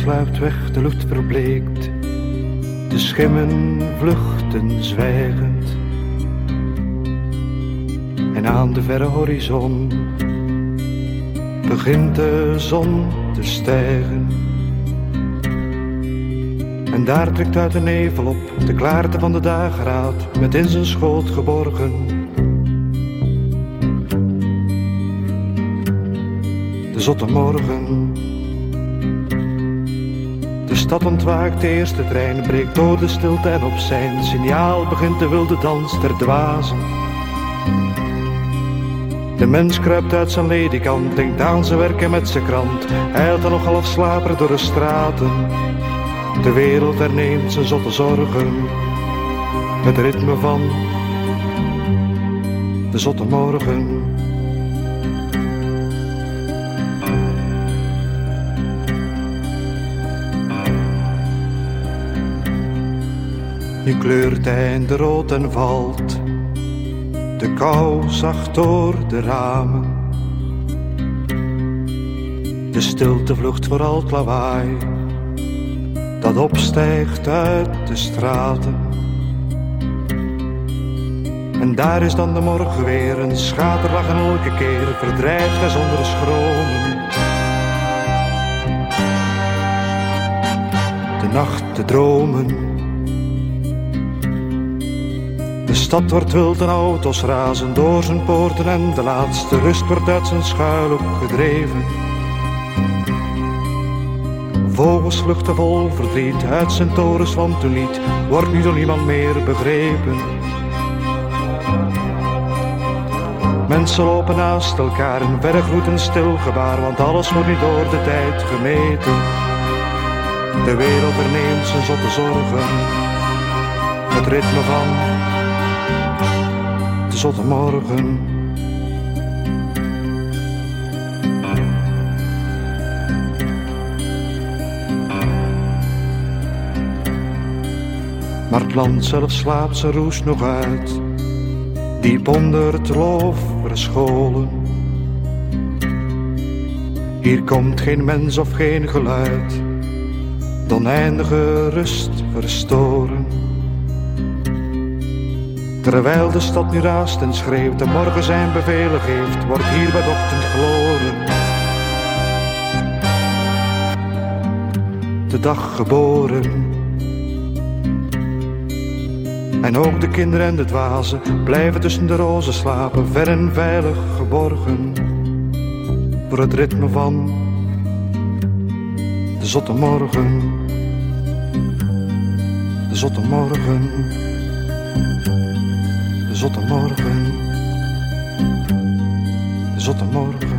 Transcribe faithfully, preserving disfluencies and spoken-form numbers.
sluipt weg, de lucht verbleekt. De schimmen vluchten zwijgend. En aan de verre horizon begint de zon te stijgen. En daar trekt uit de nevel op de klaarte van de dageraad, met in zijn schoot geborgen de zotte morgen. De stad ontwaakt, de eerste trein breekt door de stilte en op zijn signaal begint de wilde dans der dwazen. De mens kruipt uit zijn ledikant, denkt aan zijn werk en met zijn krant, eilt dan nog half slaperig door de straten. De wereld herneemt zijn zotte zorgen, het ritme van de zotte morgen. Nu kleurt einde rood en valt de kou zacht door de ramen. De stilte vlucht voor al het lawaai dat opstijgt uit de straten. En daar is dan de morgen weer, een schaterlach en elke keer verdrijft hij zonder schromen de nacht te dromen. De stad wordt wild en auto's razen door zijn poorten en de laatste rust wordt uit zijn schuilhoek gedreven. Vogels vluchten vol verdriet uit zijn torens, want toen niet wordt nu door niemand meer begrepen. Mensen lopen naast elkaar in verre groet en stil gebaar, want alles wordt nu door de tijd gemeten. De wereld herneemt zijn zotte zorgen, het ritme van de zotte morgen. Maar het land zelf slaapt zijn roes nog uit, diep onder het loof verscholen. Hier komt geen mens of geen geluid, de oneindige rust verstoren. Terwijl de stad nu raast en schreeuwt en morgen zijn bevelen geeft, wordt hier bij de ochtend gloren de dag geboren. En ook de kinderen en de dwazen blijven tussen de rozen slapen, ver en veilig geborgen voor het ritme van de zotte morgen. De zotte morgen. De zotte morgen. De zotte morgen.